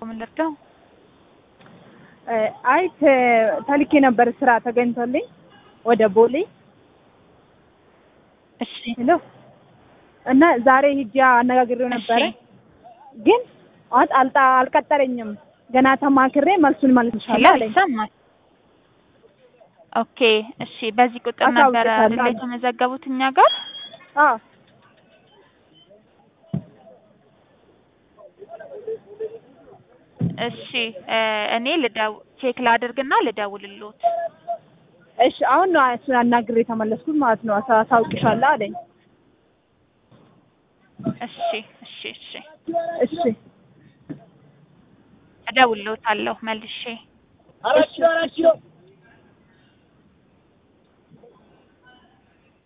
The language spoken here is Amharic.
ምን ልርዳው? አይ ተልኬ ነበር ስራ ተገኝቶልኝ ወደ ቦሌ። እሺ ሄሎ እና ዛሬ ሂጃ አነጋግሬው ነበረ ግን አልቀጠረኝም። ገና ተማክሬ መልሱን መልስሻለሁ አለኝ። ይሰማል። ኦኬ እሺ። በዚህ ቁጥር ነበር አይደል የተመዘገቡት እኛ ጋር? አዎ እሺ እኔ ቼክ ላድርግና ልደውልልዎት። እሺ አሁን ነው እሱን አናግሬ ተመለስኩት ማለት ነው። አሳውቅሻለሁ አለኝ። እሺ እሺ እሺ እሺ እደውልልዎታለሁ መልሼ። እሺ